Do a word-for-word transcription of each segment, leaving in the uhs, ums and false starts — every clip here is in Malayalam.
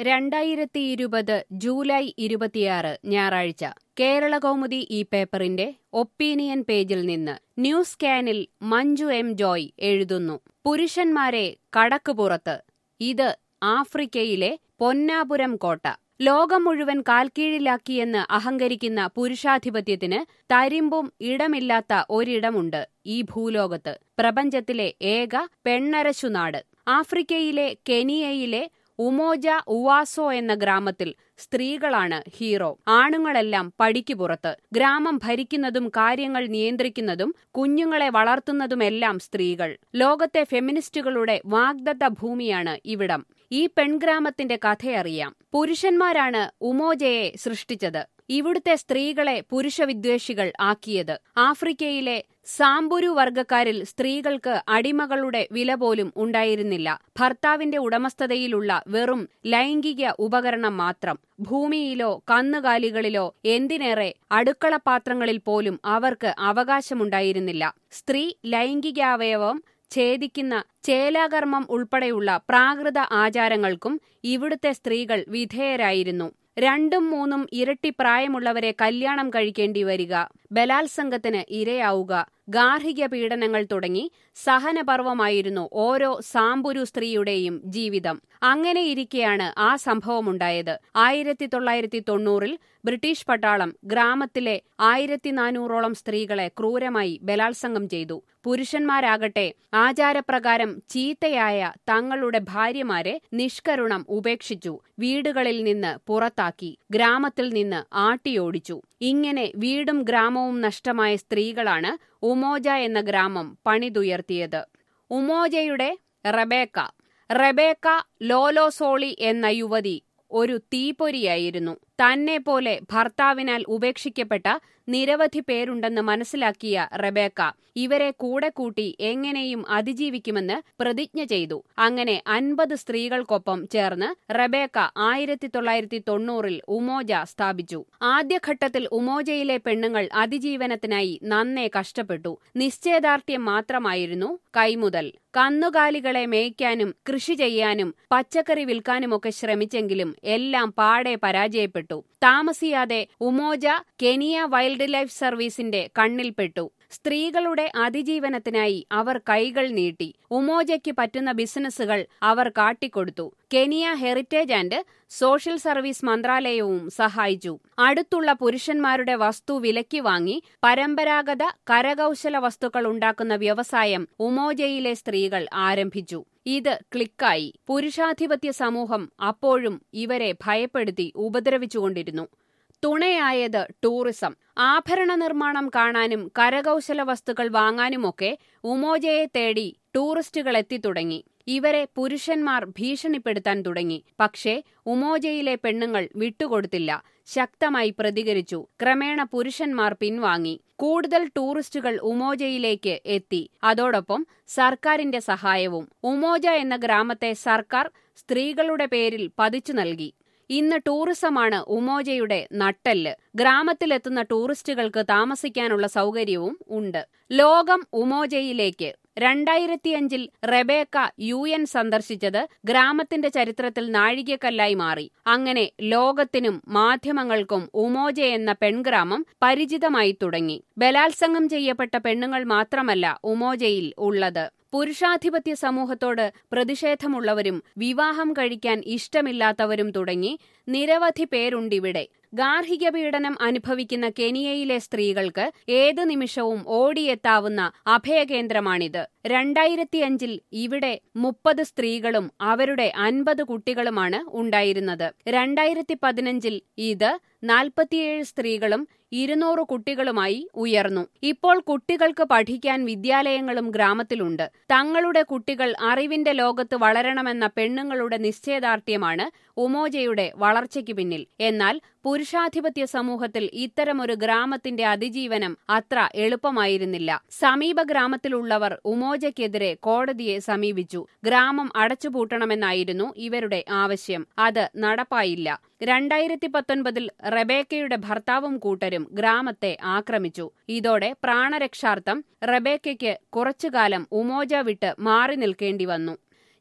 രണ്ടായിരത്തി ഇരുപത് ജൂലൈ ഇരുപത്തിയാറ് ഞായറാഴ്ച കേരളകൗമുദി ഈ പേപ്പറിന്റെ ഒപ്പീനിയൻ പേജിൽ നിന്ന് ന്യൂസ് സ്കാനിൽ മഞ്ജു എം ജോയ് എഴുതുന്നു. പുരുഷന്മാരെ കടക്കുപുറത്ത്. ഇത് ആഫ്രിക്കയിലെ പൊന്നാപുരം കോട്ട. ലോകം മുഴുവൻ കാൽക്കീഴിലാക്കിയെന്ന് അഹങ്കരിക്കുന്ന പുരുഷാധിപത്യത്തിന് തരിമ്പും ഇടമില്ലാത്ത ഒരിടമുണ്ട് ഈ ഭൂലോകത്ത്. പ്രപഞ്ചത്തിലെ ഏക പെണ്ണരശുനാട്. ആഫ്രിക്കയിലെ കെനിയയിലെ ഉമോജ ഉവാസോ എന്ന ഗ്രാമത്തിൽ സ്ത്രീകളാണ് ഹീറോ. ആണുങ്ങളെല്ലാം പടിക്ക് പുറത്ത്. ഗ്രാമം ഭരിക്കുന്നതും കാര്യങ്ങൾ നിയന്ത്രിക്കുന്നതും കുഞ്ഞുങ്ങളെ വളർത്തുന്നതുമെല്ലാം സ്ത്രീകൾ. ലോകത്തെ ഫെമിനിസ്റ്റുകളുടെ വാഗ്ദത്ത ഭൂമിയാണ് ഇവിടം. ഈ പെൺഗ്രാമത്തിന്റെ കഥയറിയാം. പുരുഷന്മാരാണ് ഉമോജയെ സൃഷ്ടിച്ചത്. ഇവിടുത്തെ സ്ത്രീകളെ പുരുഷവിദ്വേഷികൾ ആക്കിയത്. ആഫ്രിക്കയിലെ സാംബുരു വർഗക്കാരിൽ സ്ത്രീകൾക്ക് അടിമകളുടെ വില പോലും ഉണ്ടായിരുന്നില്ല. ഭർത്താവിന്റെ ഉടമസ്ഥതയിലുള്ള വെറും ലൈംഗിക ഉപകരണം മാത്രം. ഭൂമിയിലോ കന്നുകാലികളിലോ എന്തിനേറെ അടുക്കളപാത്രങ്ങളിൽ പോലും അവർക്ക് അവകാശമുണ്ടായിരുന്നില്ല. സ്ത്രീ ലൈംഗികാവയവം ഛേദിക്കുന്ന ചേലാകർമ്മം ഉൾപ്പെടെയുള്ള പ്രാകൃത ആചാരങ്ങൾക്കും ഇവിടുത്തെ സ്ത്രീകൾ വിധേയരായിരുന്നു. രണ്ടും മൂന്നും ഇരട്ടി പ്രായമുള്ളവരെ കല്യാണം കഴിക്കേണ്ടി വരിക, ബലാത്സംഗത്തിന് ഇരയാവുക, ഗാർഹിക പീഡനങ്ങൾ തുടങ്ങി സഹനപർവമായിരുന്നു ഓരോ സാംബുരു സ്ത്രീയുടെയും ജീവിതം. അങ്ങനെയിരിക്കെയാണ് ആ സംഭവമുണ്ടായത്. ആയിരത്തി തൊള്ളായിരത്തി തൊണ്ണൂറിൽ ബ്രിട്ടീഷ് പട്ടാളം ഗ്രാമത്തിലെ ആയിരത്തി നാനൂറോളം സ്ത്രീകളെ ക്രൂരമായി ബലാത്സംഗം ചെയ്തു. പുരുഷന്മാരാകട്ടെ ആചാരപ്രകാരം ചീത്തയായ തങ്ങളുടെ ഭാര്യമാരെ നിഷ്കരുണം ഉപേക്ഷിച്ചു. വീടുകളിൽ നിന്ന് പുറത്താക്കി, ഗ്രാമത്തിൽ നിന്ന് ആട്ടിയോടിച്ചു. ഇങ്ങനെ വീടും ഗ്രാമവും നഷ്ടമായ സ്ത്രീകളാണ് ഉമോജ എന്ന ഗ്രാമം പണിതുയർത്തിയത്. ഉമോജയുടെ റെബേക്ക. റെബേക്ക ലോലോസോളി എന്ന യുവതി ഒരു തീപ്പൊരിയായിരുന്നു. തന്നെ പോലെ ഭർത്താവിനാൽ ഉപേക്ഷിക്കപ്പെട്ട നിരവധി പേരുണ്ടെന്ന് മനസ്സിലാക്കിയ റെബേക്ക ഇവരെ കൂടെ കൂട്ടി എങ്ങനെയും അതിജീവിക്കുമെന്ന് പ്രതിജ്ഞ ചെയ്തു. അങ്ങനെ അൻപത് സ്ത്രീകൾക്കൊപ്പം ചേർന്ന് റെബേക്ക ആയിരത്തി തൊള്ളായിരത്തി തൊണ്ണൂറിൽ ഉമോജ സ്ഥാപിച്ചു. ആദ്യഘട്ടത്തിൽ ഉമോജയിലെ പെണ്ണുങ്ങൾ അതിജീവനത്തിനായി നന്നേ കഷ്ടപ്പെട്ടു. നിശ്ചയദാർഢ്യം മാത്രമായിരുന്നു കൈമുതൽ. കന്നുകാലികളെ മേയ്ക്കാനും കൃഷി ചെയ്യാനും പച്ചക്കറി വിൽക്കാനുമൊക്കെ ശ്രമിച്ചെങ്കിലും എല്ലാം പാടെ പരാജയപ്പെട്ടു. താമസിയാതെ ഉമോജ കെനിയ വൈൽഡ് ലൈഫ് സർവീസിന്റെ കണ്ണിൽപ്പെട്ടു. സ്ത്രീകളുടെ അതിജീവനത്തിനായി അവർ കൈകൾ നീട്ടി. ഉമോജയ്ക്ക് പറ്റുന്ന ബിസിനസ്സുകൾ അവർ കാട്ടിക്കൊടുത്തു. Kenya heritage and social service മന്ത്രാലയവും സഹായിച്ചു. അടുത്തുള്ള പുരുഷന്മാരുടെ വസ്തു വിലയ്ക്ക് വാങ്ങി പരമ്പരാഗത കരകൗശല വസ്തുക്കൾ ഉണ്ടാക്കുന്ന വ്യവസായം ഉമോജയിലെ സ്ത്രീകൾ ആരംഭിച്ചു. ഇത് ക്ലിക്കായി. പുരുഷാധിപത്യ സമൂഹം അപ്പോഴും ഇവരെ ഭയപ്പെടുത്തി ഉപദ്രവിച്ചുകൊണ്ടിരുന്നു. തുണയായത് ടൂറിസം. ആഭരണ നിർമ്മാണം കാണാനും കരകൗശല വസ്തുക്കൾ വാങ്ങാനുമൊക്കെ ഉമോജയെ തേടി ടൂറിസ്റ്റുകൾ എത്തിത്തുടങ്ങി. ഇവരെ പുരുഷന്മാർ ഭീഷണിപ്പെടുത്താൻ തുടങ്ങി. പക്ഷേ ഉമോജയിലെ പെണ്ണുങ്ങൾ വിട്ടുകൊടുത്തില്ല. ശക്തമായി പ്രതികരിച്ചു. ക്രമേണ പുരുഷന്മാർ പിൻവാങ്ങി. കൂടുതൽ ടൂറിസ്റ്റുകൾ ഉമോജയിലേക്ക് എത്തി. അതോടൊപ്പം സർക്കാരിന്റെ സഹായവും. ഉമോജ എന്ന ഗ്രാമത്തെ സർക്കാർ സ്ത്രീകളുടെ പേരിൽ പതിച്ചു നൽകി. ഇന്ന് ടൂറിസമാണ് ഉമോജയുടെ നട്ടെല്ല്. ഗ്രാമത്തിലെത്തുന്ന ടൂറിസ്റ്റുകൾക്ക് താമസിക്കാനുള്ള സൗകര്യവും ഉണ്ട്. ലോകം ഉമോജയിലേക്ക്. രണ്ടായിരത്തിയഞ്ചിൽ റെബേക്ക യു എൻ സന്ദർശിച്ചത് ഗ്രാമത്തിന്റെ ചരിത്രത്തിൽ നാഴികക്കല്ലായി മാറി. അങ്ങനെ ലോകത്തിനും മാധ്യമങ്ങൾക്കും ഉമോജ എന്ന പെൺഗ്രാമം പരിചിതമായി തുടങ്ങി. ബലാത്സംഗം ചെയ്യപ്പെട്ട പെണ്ണുങ്ങൾ മാത്രമല്ല ഉമോജയിൽ ഉള്ളത്. പുരുഷാധിപത്യ സമൂഹത്തോട് പ്രതിഷേധമുള്ളവരും വിവാഹം കഴിക്കാൻ ഇഷ്ടമില്ലാത്തവരും തുടങ്ങി നിരവധി പേരുണ്ടിവിടെ. ഗാർഹിക പീഡനം അനുഭവിക്കുന്ന കെനിയയിലെ സ്ത്രീകൾക്ക് ഏതു നിമിഷവും ഓടിയെത്താവുന്ന അഭയകേന്ദ്രമാണിത്. രണ്ടായിരത്തിയഞ്ചിൽ ഇവിടെ മുപ്പത് സ്ത്രീകളും അവരുടെ അൻപത് കുട്ടികളുമാണ് ഉണ്ടായിരുന്നത്. രണ്ടായിരത്തി പതിനഞ്ചിൽ ഇത് നാൽപ്പത്തിയേഴ് സ്ത്രീകളും ഇരുന്നൂറ് കുട്ടികളുമായി ഉയർന്നു. ഇപ്പോൾ കുട്ടികൾക്ക് പഠിക്കാൻ വിദ്യാലയങ്ങളും ഗ്രാമത്തിലുണ്ട്. തങ്ങളുടെ കുട്ടികൾ അറിവിന്റെ ലോകത്ത് വളരണമെന്ന പെണ്ണുങ്ങളുടെ നിശ്ചയദാർഢ്യമാണ് ഉമോജയുടെ വളർച്ചയ്ക്ക് പിന്നിൽ. എന്നാൽ പുരുഷാധിപത്യ സമൂഹത്തിൽ ഇത്തരമൊരു ഗ്രാമത്തിന്റെ അതിജീവനം അത്ര എളുപ്പമായിരുന്നില്ല. സമീപ ഗ്രാമത്തിലുള്ളവർ ഉമോജയ്ക്കെതിരെ കോടതിയെ സമീപിച്ചു. ഗ്രാമം അടച്ചുപൂട്ടണമെന്നായിരുന്നു ഇവരുടെ ആവശ്യം. അത് നടപ്പായില്ല. രണ്ടായിരത്തി പത്തൊൻപതിൽ റെബേക്കയുടെ ഭർത്താവും കൂട്ടരും ഗ്രാമത്തെ ആക്രമിച്ചു. ഇതോടെ പ്രാണരക്ഷാർത്ഥം റെബേക്കയ്ക്ക് കുറച്ചുകാലം ഉമോജ വിട്ട് മാറി നിൽക്കേണ്ടി വന്നു.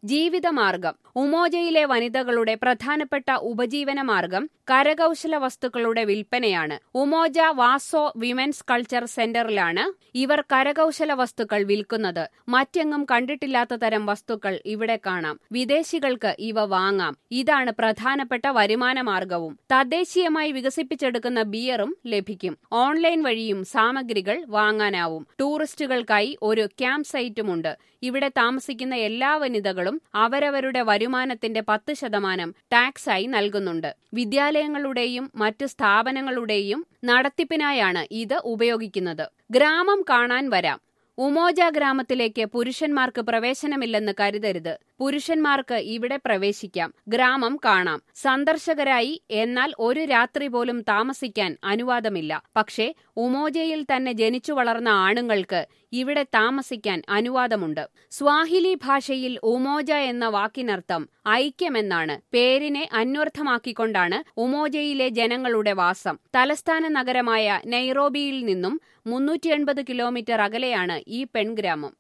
ജീവിതമാർഗം. ഉമോജയിലെ വനിതകളുടെ പ്രധാനപ്പെട്ട ഉപജീവന മാർഗം കരകൗശല വസ്തുക്കളുടെ വിൽപ്പനയാണ്. ഉമോജ വാസോ വിമൻസ് കൾച്ചർ സെന്ററിലാണ് ഇവർ കരകൗശല വസ്തുക്കൾ വിൽക്കുന്നത്. മറ്റെങ്ങും കണ്ടിട്ടില്ലാത്ത തരം വസ്തുക്കൾ ഇവിടെ കാണാം. വിദേശികൾക്ക് ഇവ വാങ്ങാം. ഇതാണ് പ്രധാനപ്പെട്ട വരുമാന മാർഗവും. തദ്ദേശീയമായി വികസിപ്പിച്ചെടുക്കുന്ന ബിയറും ലഭിക്കും. ഓൺലൈൻ വഴിയും സാമഗ്രികൾ വാങ്ങാനാവും. ടൂറിസ്റ്റുകൾക്കായി ഒരു ക്യാമ്പ് സൈറ്റുമുണ്ട്. ഇവിടെ താമസിക്കുന്ന എല്ലാ വനിതകളും അവരവരുടെ വരുമാനത്തിന്റെ പത്ത് ശതമാനം ടാക്സായി നൽകുന്നുണ്ട്. വിദ്യാലയങ്ങളുടെയും മറ്റ് സ്ഥാപനങ്ങളുടെയും നടത്തിപ്പിനായാണ് ഇത് ഉപയോഗിക്കുന്നത്. ഗ്രാമം കാണാൻ വരാം. ഉമോജ ഗ്രാമത്തിലേക്ക് പുരുഷന്മാർക്ക് പ്രവേശനമില്ലെന്ന് കരുതരുത്. പുരുഷന്മാർക്ക് ഇവിടെ പ്രവേശിക്കാം. ഗ്രാമം കാണാം. സന്ദർശകരായി എന്നാൽ ഒരു രാത്രി പോലും താമസിക്കാൻ അനുവാദമില്ല. പക്ഷേ ഉമോജയിൽ തന്നെ ജനിച്ചു വളർന്ന ആണുങ്ങൾക്ക് ഇവിടെ താമസിക്കാൻ അനുവാദമുണ്ട്. സ്വാഹിലി ഭാഷയിൽ ഉമോജ എന്ന വാക്കിനർത്ഥം ഐക്യമെന്നാണ്. പേരിനെ അന്വർത്ഥമാക്കിക്കൊണ്ടാണ് ഉമോജയിലെ ജനങ്ങളുടെ വാസം. തലസ്ഥാന നഗരമായ നൈറോബിയിൽ നിന്നും മുന്നൂറ്റി എൺപത് കിലോമീറ്റർ അകലെയാണ് ഈ പെൺഗ്രാമം.